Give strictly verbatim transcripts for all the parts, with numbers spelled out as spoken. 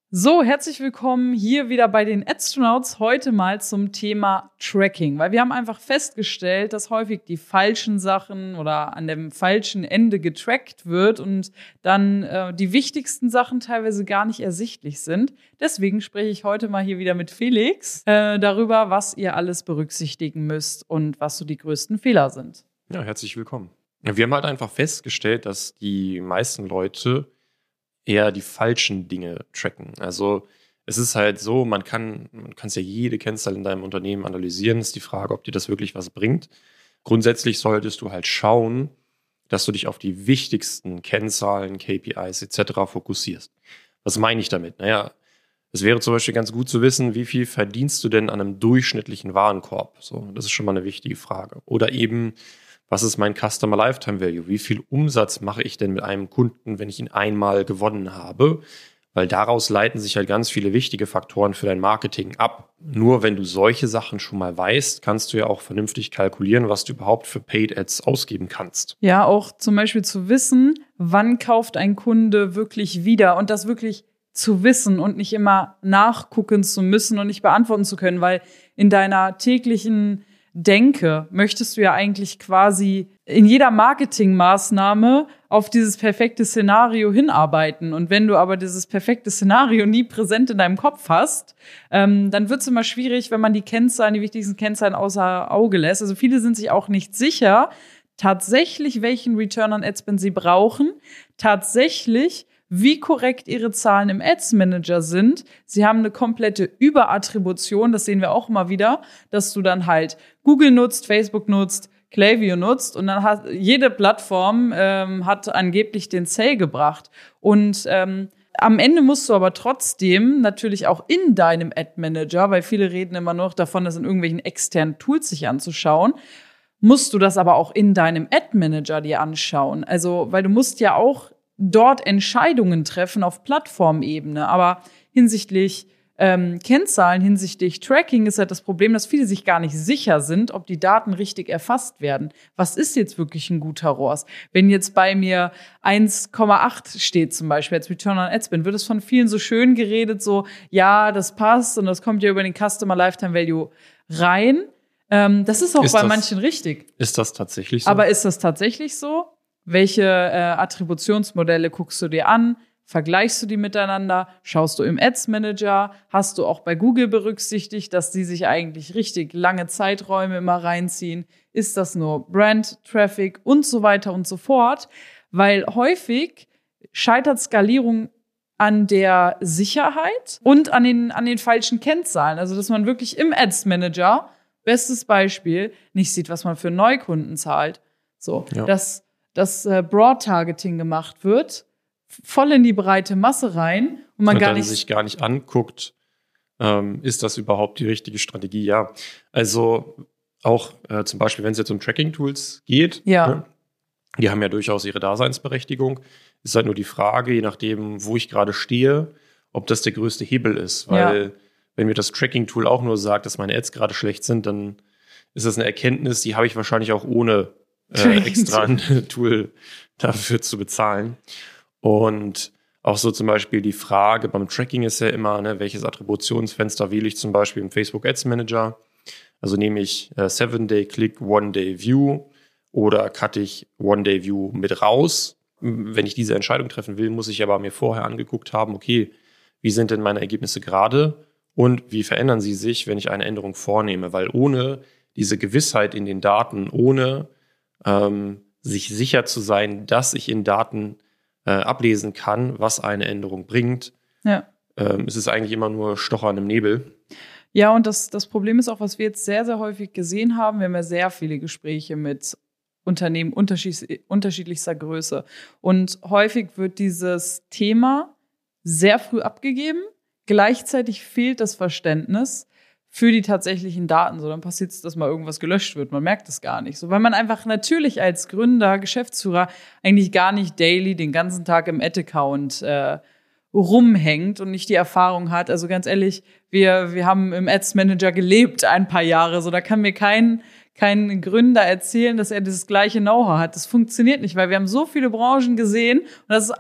So, herzlich willkommen hier wieder bei den Adstronauts, heute mal zum Thema Tracking, weil wir haben einfach festgestellt, dass häufig die falschen Sachen oder an dem falschen Ende getrackt wird und dann äh, die wichtigsten Sachen teilweise gar nicht ersichtlich sind. Deswegen spreche ich heute mal hier wieder mit Felix äh, darüber, was ihr alles berücksichtigen müsst und was so die größten Fehler sind. Ja, herzlich willkommen. Ja, wir haben halt einfach festgestellt, dass die meisten Leute eher die falschen Dinge tracken. Also es ist halt so, man kann man kann ja jede Kennzahl in deinem Unternehmen analysieren. Ist die Frage, ob dir das wirklich was bringt. Grundsätzlich solltest du halt schauen, dass du dich auf die wichtigsten Kennzahlen, K P Is et cetera fokussierst. Was meine ich damit? Naja, es wäre zum Beispiel ganz gut zu wissen, wie viel verdienst du denn an einem durchschnittlichen Warenkorb? So, das ist schon mal eine wichtige Frage. Oder eben, was ist mein Customer Lifetime Value? Wie viel Umsatz mache ich denn mit einem Kunden, wenn ich ihn einmal gewonnen habe? Weil daraus leiten sich halt ganz viele wichtige Faktoren für dein Marketing ab. Nur wenn du solche Sachen schon mal weißt, kannst du ja auch vernünftig kalkulieren, was du überhaupt für Paid Ads ausgeben kannst. Ja, auch zum Beispiel zu wissen, wann kauft ein Kunde wirklich wieder und das wirklich zu wissen und nicht immer nachgucken zu müssen und nicht beantworten zu können, weil in deiner täglichen Denke möchtest du ja eigentlich quasi in jeder Marketingmaßnahme auf dieses perfekte Szenario hinarbeiten. Und wenn du aber dieses perfekte Szenario nie präsent in deinem Kopf hast, ähm, dann wird es immer schwierig, wenn man die Kennzahlen, die wichtigsten Kennzahlen außer Auge lässt. Also viele sind sich auch nicht sicher, tatsächlich welchen Return on Ad Spend sie brauchen, tatsächlich wie korrekt ihre Zahlen im Ads Manager sind. Sie haben eine komplette Überattribution, das sehen wir auch immer wieder, dass du dann halt Google nutzt, Facebook nutzt, Klaviyo nutzt und dann hat jede Plattform ähm, hat angeblich den Sale gebracht. Und ähm, am Ende musst du aber trotzdem natürlich auch in deinem Ad Manager, weil viele reden immer noch davon, das in irgendwelchen externen Tools sich anzuschauen, musst du das aber auch in deinem Ad Manager dir anschauen. Also, weil du musst ja auch dort Entscheidungen treffen auf Plattformebene. Aber hinsichtlich ähm, Kennzahlen, hinsichtlich Tracking ist halt das Problem, dass viele sich gar nicht sicher sind, ob die Daten richtig erfasst werden. Was ist jetzt wirklich ein guter R O A S? Wenn jetzt bei mir eins Komma acht steht zum Beispiel als Return on Ad Spend, wird es von vielen so schön geredet, so, ja, das passt und das kommt ja über den Customer Lifetime Value rein. Ähm, das ist auch ist bei das, manchen richtig. Ist das tatsächlich so? Aber ist das tatsächlich so? Welche äh, Attributionsmodelle guckst du dir an? Vergleichst du die miteinander? Schaust du im Ads Manager? Hast du auch bei Google berücksichtigt, dass die sich eigentlich richtig lange Zeiträume immer reinziehen? Ist das nur Brand Traffic und so weiter und so fort? Weil häufig scheitert Skalierung an der Sicherheit und an den, an den falschen Kennzahlen. Also, dass man wirklich im Ads Manager, bestes Beispiel, nicht sieht, was man für Neukunden zahlt. So, ja. das dass äh, Broad-Targeting gemacht wird, voll in die breite Masse rein und man und gar dann nicht sich gar nicht anguckt, ähm, ist das überhaupt die richtige Strategie? Ja, also auch äh, zum Beispiel, wenn es jetzt um Tracking-Tools geht, ja. ne, die haben ja durchaus ihre Daseinsberechtigung. Ist halt nur die Frage, je nachdem, wo ich gerade stehe, ob das der größte Hebel ist. Weil ja. wenn mir das Tracking-Tool auch nur sagt, dass meine Ads gerade schlecht sind, dann ist das eine Erkenntnis, die habe ich wahrscheinlich auch ohne Äh, extra ein Tool dafür zu bezahlen. Und auch so zum Beispiel die Frage beim Tracking ist ja immer, ne, welches Attributionsfenster wähle ich zum Beispiel im Facebook Ads Manager? Also nehme ich äh, Seven-Day-Click, One-Day-View oder cutte ich One-Day-View mit raus? Wenn ich diese Entscheidung treffen will, muss ich aber mir vorher angeguckt haben, okay, wie sind denn meine Ergebnisse gerade und wie verändern sie sich, wenn ich eine Änderung vornehme? Weil ohne diese Gewissheit in den Daten, ohne Ähm, sich sicher zu sein, dass ich in Daten äh, ablesen kann, was eine Änderung bringt. Ja. Ähm, es ist eigentlich immer nur Stochern im Nebel. Ja, und das, das Problem ist auch, was wir jetzt sehr, sehr häufig gesehen haben, wir haben ja sehr viele Gespräche mit Unternehmen unterschied- unterschiedlichster Größe. Und häufig wird dieses Thema sehr früh abgegeben. Gleichzeitig fehlt das Verständnis für die tatsächlichen Daten. So, dann passiert es, dass mal irgendwas gelöscht wird. Man merkt es gar nicht. So, weil man einfach natürlich als Gründer, Geschäftsführer eigentlich gar nicht daily den ganzen Tag im Ad-Account äh, rumhängt und nicht die Erfahrung hat. Also ganz ehrlich, wir wir haben im Ads Manager gelebt ein paar Jahre. So, da kann mir kein kein Gründer erzählen, dass er das gleiche Know-how hat. Das funktioniert nicht, weil wir haben so viele Branchen gesehen und das ist ein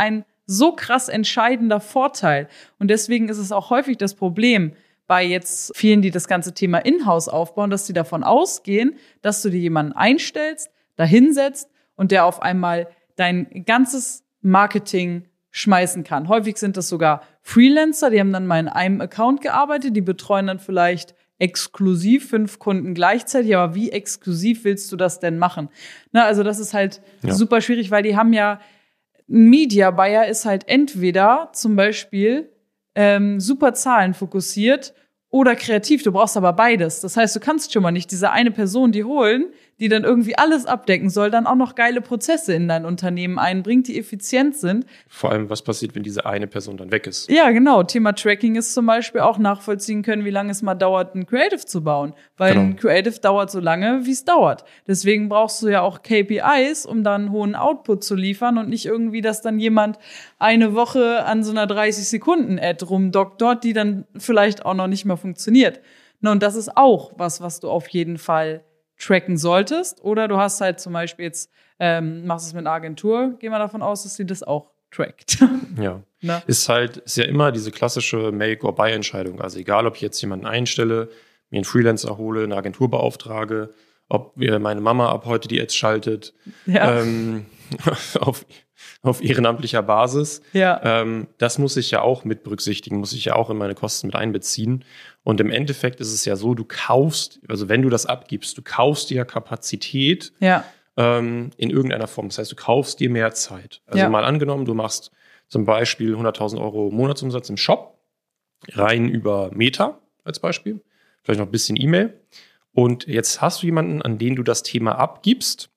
so krass entscheidender Vorteil. Und deswegen ist es auch häufig das Problem bei jetzt vielen, die das ganze Thema In-house aufbauen, dass sie davon ausgehen, dass du dir jemanden einstellst, da hinsetzt und der auf einmal dein ganzes Marketing schmeißen kann. Häufig sind das sogar Freelancer, die haben dann mal in einem Account gearbeitet, die betreuen dann vielleicht exklusiv fünf Kunden gleichzeitig, aber wie exklusiv willst du das denn machen? Na, also das ist halt ja. super schwierig, weil die haben ja, ein Media Buyer ist halt entweder zum Beispiel ähm, super zahlenfokussiert oder kreativ, du brauchst aber beides. Das heißt, du kannst schon mal nicht diese eine Person, die holen, die dann irgendwie alles abdecken soll, dann auch noch geile Prozesse in dein Unternehmen einbringt, die effizient sind. Vor allem, was passiert, wenn diese eine Person dann weg ist? Ja, genau. Thema Tracking ist zum Beispiel auch nachvollziehen können, wie lange es mal dauert, ein Creative zu bauen. Weil genau. ein Creative dauert so lange, wie es dauert. Deswegen brauchst du ja auch K P Is, um dann einen hohen Output zu liefern und nicht irgendwie, dass dann jemand eine Woche an so einer dreißig-Sekunden-Ad rumdoktort, die dann vielleicht auch noch nicht mehr funktioniert. Na, und das ist auch was, was du auf jeden Fall tracken solltest. Oder du hast halt zum Beispiel jetzt, ähm, machst es mit einer Agentur, gehen wir davon aus, dass sie das auch trackt. Ja, Na? ist halt, ist ja immer diese klassische Make-or-Buy-Entscheidung. Also egal, ob ich jetzt jemanden einstelle, mir einen Freelancer hole, eine Agentur beauftrage, ob meine Mama ab heute die Ads schaltet, ja. ähm, auf, auf ehrenamtlicher Basis. Ja. Ähm, das muss ich ja auch mit berücksichtigen, muss ich ja auch in meine Kosten mit einbeziehen. Und im Endeffekt ist es ja so, du kaufst, also wenn du das abgibst, du kaufst dir Kapazität ja. ähm, in irgendeiner Form. Das heißt, du kaufst dir mehr Zeit. Also ja. mal angenommen, du machst zum Beispiel hunderttausend Euro Monatsumsatz im Shop, rein über Meta als Beispiel, vielleicht noch ein bisschen E-Mail. Und jetzt hast du jemanden, an den du das Thema abgibst.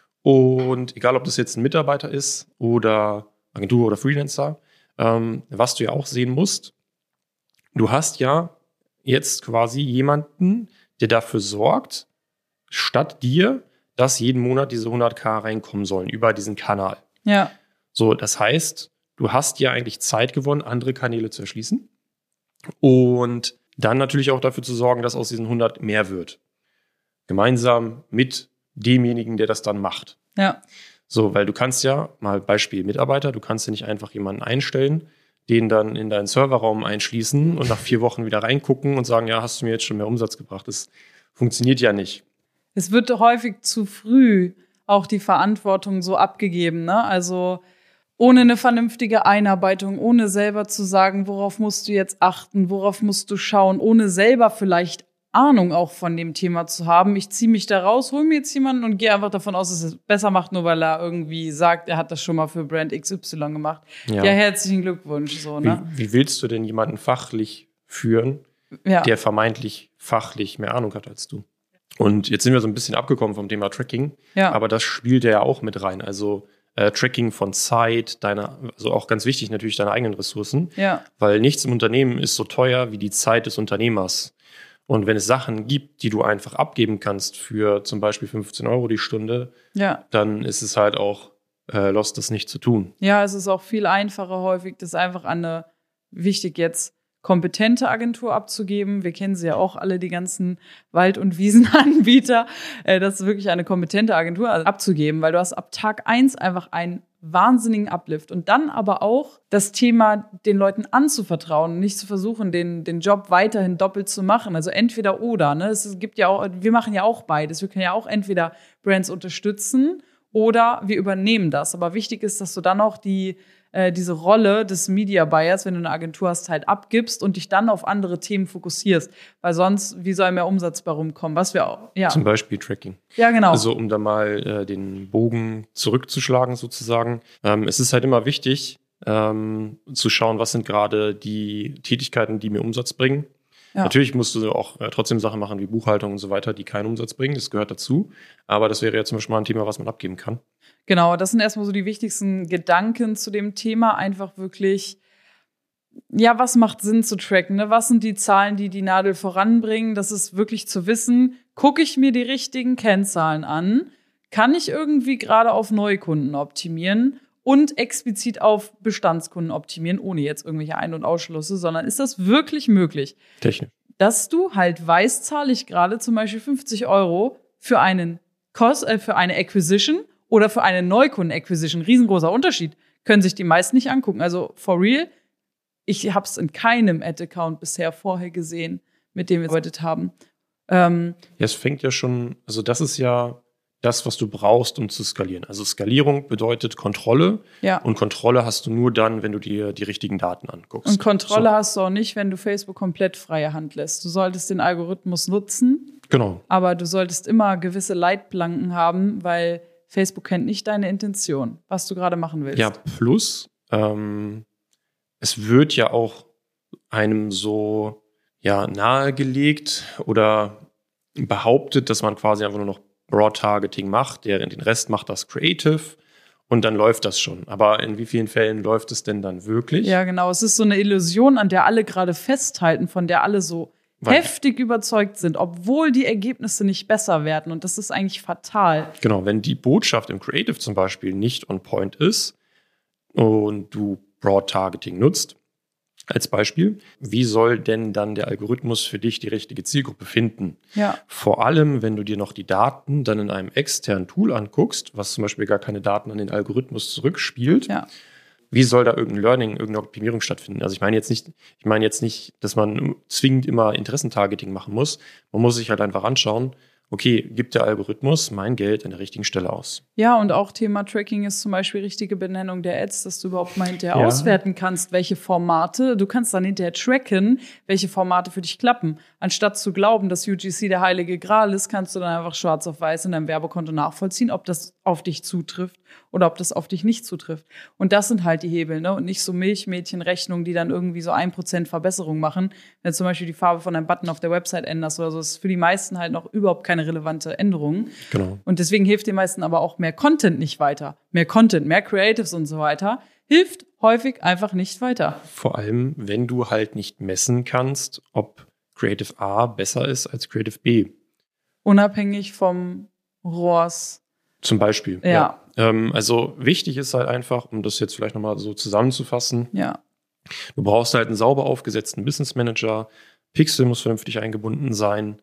Und egal, ob das jetzt ein Mitarbeiter ist oder Agentur oder Freelancer, ähm, was du ja auch sehen musst, du hast ja jetzt quasi jemanden, der dafür sorgt, statt dir, dass jeden Monat diese hunderttausend reinkommen sollen über diesen Kanal. Ja. So, das heißt, du hast ja eigentlich Zeit gewonnen, andere Kanäle zu erschließen und dann natürlich auch dafür zu sorgen, dass aus diesen hundert mehr wird. Gemeinsam mit demjenigen, der das dann macht. Ja. So, weil du kannst ja, mal Beispiel Mitarbeiter, du kannst ja nicht einfach jemanden einstellen, den dann in deinen Serverraum einschließen und nach vier Wochen wieder reingucken und sagen, ja, hast du mir jetzt schon mehr Umsatz gebracht. Das funktioniert ja nicht. Es wird häufig zu früh auch die Verantwortung so abgegeben, ne? Also ohne eine vernünftige Einarbeitung, ohne selber zu sagen, worauf musst du jetzt achten, worauf musst du schauen, ohne selber vielleicht Ahnung auch von dem Thema zu haben. Ich ziehe mich da raus, hole mir jetzt jemanden und gehe einfach davon aus, dass er es besser macht, nur weil er irgendwie sagt, er hat das schon mal für Brand X Y gemacht. Ja, ja herzlichen Glückwunsch. So, ne? Wie, wie willst du denn jemanden fachlich führen, ja. der vermeintlich fachlich mehr Ahnung hat als du? Und jetzt sind wir so ein bisschen abgekommen vom Thema Tracking, ja. aber das spielt ja auch mit rein. Also äh, Tracking von Zeit, deiner, also auch ganz wichtig natürlich deine eigenen Ressourcen, ja. weil nichts im Unternehmen ist so teuer wie die Zeit des Unternehmers. Und wenn es Sachen gibt, die du einfach abgeben kannst für zum Beispiel fünfzehn Euro die Stunde, ja. dann ist es halt auch äh, lost, das nicht zu tun. Ja, es ist auch viel einfacher häufig, das einfach an eine, wichtig jetzt, kompetente Agentur abzugeben. Wir kennen sie ja auch alle, die ganzen Wald- und Wiesenanbieter. Äh, das ist wirklich eine kompetente Agentur abzugeben, weil du hast ab Tag eins einfach einen wahnsinnigen Uplift. Und dann aber auch das Thema, den Leuten anzuvertrauen, nicht zu versuchen, den, den Job weiterhin doppelt zu machen. Also entweder oder. Ne? Es gibt ja auch, wir machen ja auch beides. Wir können ja auch entweder Brands unterstützen oder wir übernehmen das. Aber wichtig ist, dass du dann auch die äh, diese Rolle des Media Buyers, wenn du eine Agentur hast, halt abgibst und dich dann auf andere Themen fokussierst. Weil sonst, wie soll mehr Umsatz bei rumkommen? Was wir auch, ja. Zum Beispiel Tracking. Ja, genau. Also um da mal äh, den Bogen zurückzuschlagen sozusagen. Ähm, es ist halt immer wichtig, ähm, zu schauen, was sind gerade die Tätigkeiten, die mir Umsatz bringen. Ja. Natürlich musst du auch äh, trotzdem Sachen machen wie Buchhaltung und so weiter, die keinen Umsatz bringen. Das gehört dazu. Aber das wäre ja zum Beispiel mal ein Thema, was man abgeben kann. Genau, das sind erstmal so die wichtigsten Gedanken zu dem Thema. Einfach wirklich, ja, was macht Sinn zu tracken? Ne? Was sind die Zahlen, die die Nadel voranbringen? Das ist wirklich zu wissen, gucke ich mir die richtigen Kennzahlen an? Kann ich irgendwie gerade auf Neukunden optimieren? Und explizit auf Bestandskunden optimieren, ohne jetzt irgendwelche Ein- und Ausschlüsse, sondern ist das wirklich möglich? Technisch. Dass du halt weißt, zahle ich gerade zum Beispiel fünfzig Euro für einen Kost, äh, für eine Acquisition oder für eine Neukunden-Acquisition. Riesengroßer Unterschied. können sich die meisten nicht angucken. Also for real, ich habe es in keinem Ad-Account bisher vorher gesehen, mit dem wir gearbeitet haben. Ähm, ja, es fängt ja schon, also das ist ja das, was du brauchst, um zu skalieren. Also Skalierung bedeutet Kontrolle. Ja. Und Kontrolle hast du nur dann, wenn du dir die richtigen Daten anguckst. Und Kontrolle so. hast du auch nicht, wenn du Facebook komplett freie Hand lässt. Du solltest den Algorithmus nutzen. Genau. Aber du solltest immer gewisse Leitplanken haben, weil Facebook kennt nicht deine Intention, was du gerade machen willst. Ja, plus ähm, es wird ja auch einem so ja, nahegelegt oder behauptet, dass man quasi einfach nur noch Broad-Targeting macht, der den Rest macht das Creative und dann läuft das schon. Aber in wie vielen Fällen läuft es denn dann wirklich? Ja, genau. Es ist so eine Illusion, an der alle gerade festhalten, von der alle so Weil, heftig überzeugt sind, obwohl die Ergebnisse nicht besser werden. Und das ist eigentlich fatal. Genau, wenn die Botschaft im Creative zum Beispiel nicht on point ist und du Broad-Targeting nutzt, als Beispiel, wie soll denn dann der Algorithmus für dich die richtige Zielgruppe finden? Ja. Vor allem, wenn du dir noch die Daten dann in einem externen Tool anguckst, was zum Beispiel gar keine Daten an den Algorithmus zurückspielt. Ja. Wie soll da irgendein Learning, irgendeine Optimierung stattfinden? Also ich meine jetzt nicht, ich meine jetzt nicht, dass man zwingend immer Interessentargeting machen muss. Man muss sich halt einfach anschauen, okay, gibt der Algorithmus mein Geld an der richtigen Stelle aus? Ja, und auch Thema Tracking ist zum Beispiel richtige Benennung der Ads, dass du überhaupt mal hinterher Ja. auswerten kannst, welche Formate, du kannst dann hinterher tracken, welche Formate für dich klappen. Anstatt zu glauben, dass U G C der heilige Gral ist, kannst du dann einfach schwarz auf weiß in deinem Werbekonto nachvollziehen, ob das auf dich zutrifft oder ob das auf dich nicht zutrifft. Und das sind halt die Hebel, ne? Und nicht so Milchmädchenrechnungen, die dann irgendwie so ein Prozent Verbesserung machen. Wenn du zum Beispiel die Farbe von einem Button auf der Website änderst oder so, ist für die meisten halt noch überhaupt keine relevante Änderung. Genau. Und deswegen hilft den meisten aber auch mehr Content nicht weiter. Mehr Content, mehr Creatives und so weiter hilft häufig einfach nicht weiter. Vor allem, wenn du halt nicht messen kannst, ob Creative A besser ist als Creative B. Unabhängig vom R O A S. Zum Beispiel. Ja. ja. Ähm, also wichtig ist halt einfach, um das jetzt vielleicht nochmal so zusammenzufassen, Ja. du brauchst halt einen sauber aufgesetzten Business Manager, Pixel muss vernünftig eingebunden sein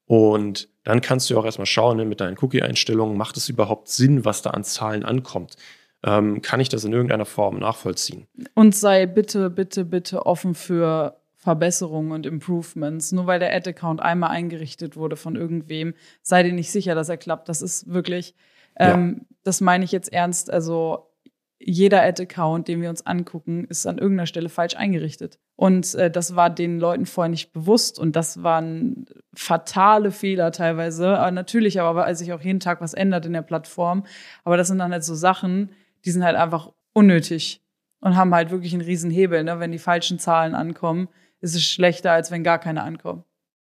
und dann kannst du auch erstmal schauen, ne, mit deinen Cookie-Einstellungen, macht es überhaupt Sinn, was da an Zahlen ankommt? Ähm, kann ich das in irgendeiner Form nachvollziehen? Und sei bitte, bitte, bitte offen für Verbesserungen und Improvements. Nur weil der Ad-Account einmal eingerichtet wurde von irgendwem, sei dir nicht sicher, dass er klappt. Das ist wirklich, ähm, ja. das meine ich jetzt ernst. Also jeder Ad-Account, den wir uns angucken, ist an irgendeiner Stelle falsch eingerichtet. Und äh, das war den Leuten vorher nicht bewusst. Und das waren fatale Fehler teilweise. Aber natürlich, aber weil sich auch jeden Tag was ändert in der Plattform. Aber das sind dann halt so Sachen, die sind halt einfach unnötig und haben halt wirklich einen riesen Hebel. Ne? Wenn die falschen Zahlen ankommen, ist es schlechter, als wenn gar keine ankommen.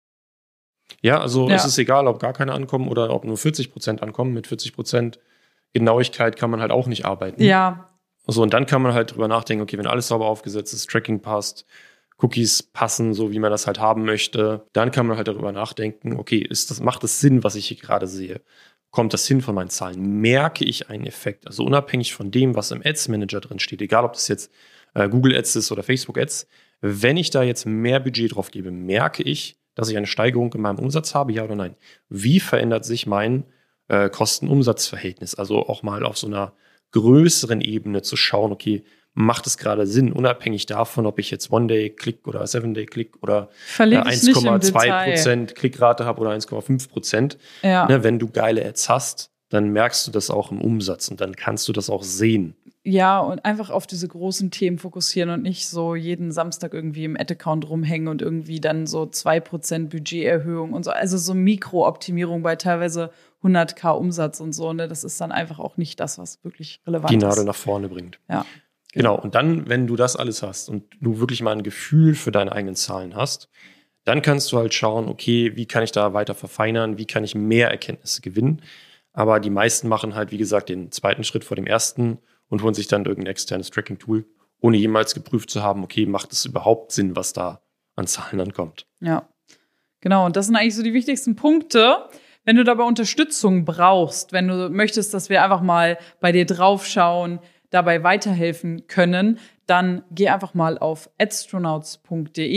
Ja, also ja. es ist egal, ob gar keine ankommen oder ob nur vierzig Prozent ankommen. Mit vierzig Prozent Genauigkeit kann man halt auch nicht arbeiten. Ja. So, und dann kann man halt drüber nachdenken, okay, wenn alles sauber aufgesetzt ist, Tracking passt, Cookies passen, so wie man das halt haben möchte, dann kann man halt darüber nachdenken, okay, ist das, macht das Sinn, was ich hier gerade sehe? Kommt das hin von meinen Zahlen? Merke ich einen Effekt? Also unabhängig von dem, was im Ads Manager drin steht, egal ob das jetzt äh, Google Ads ist oder Facebook Ads, wenn ich da jetzt mehr Budget drauf gebe, merke ich, dass ich eine Steigerung in meinem Umsatz habe, ja oder nein? Wie verändert sich mein äh, Kosten-Umsatz-Verhältnis? Also auch mal auf so einer größeren Ebene zu schauen, okay, macht es gerade Sinn, unabhängig davon, ob ich jetzt One-Day-Click oder Seven-Day-Click oder äh, eins Komma zwei Prozent Klickrate habe oder eins Komma fünf Prozent. Ja. Ne, wenn du geile Ads hast, dann merkst du das auch im Umsatz und dann kannst du das auch sehen. Ja, und einfach auf diese großen Themen fokussieren und nicht so jeden Samstag irgendwie im Ad-Account rumhängen und irgendwie dann so zwei Prozent Budgeterhöhung und so. Also so Mikrooptimierung bei teilweise hunderttausend Umsatz und so. Ne? Das ist dann einfach auch nicht das, was wirklich relevant ist. Die Nadel nach vorne bringt. Ja. Genau, und dann, wenn du das alles hast und du wirklich mal ein Gefühl für deine eigenen Zahlen hast, dann kannst du halt schauen, okay, wie kann ich da weiter verfeinern, wie kann ich mehr Erkenntnisse gewinnen. Aber die meisten machen halt, wie gesagt, den zweiten Schritt vor dem ersten und holen sich dann irgendein externes Tracking-Tool, ohne jemals geprüft zu haben, okay, macht es überhaupt Sinn, was da an Zahlen ankommt. Ja, genau. Und das sind eigentlich so die wichtigsten Punkte. Wenn du dabei Unterstützung brauchst, wenn du möchtest, dass wir einfach mal bei dir draufschauen, dabei weiterhelfen können, dann geh einfach mal auf adstronauts punkt de.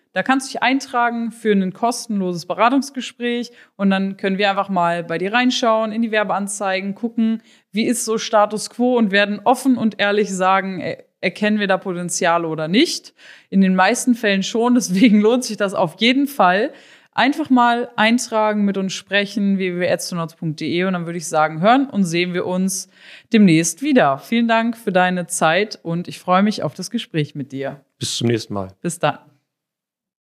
Da kannst du dich eintragen für ein kostenloses Beratungsgespräch und dann können wir einfach mal bei dir reinschauen, in die Werbeanzeigen, gucken, wie ist so Status quo und werden offen und ehrlich sagen, er- erkennen wir da Potenziale oder nicht. In den meisten Fällen schon, deswegen lohnt sich das auf jeden Fall. Einfach mal eintragen, mit uns sprechen, w w w punkt adstonauts punkt de und dann würde ich sagen, hören und sehen wir uns demnächst wieder. Vielen Dank für deine Zeit und ich freue mich auf das Gespräch mit dir. Bis zum nächsten Mal. Bis dann.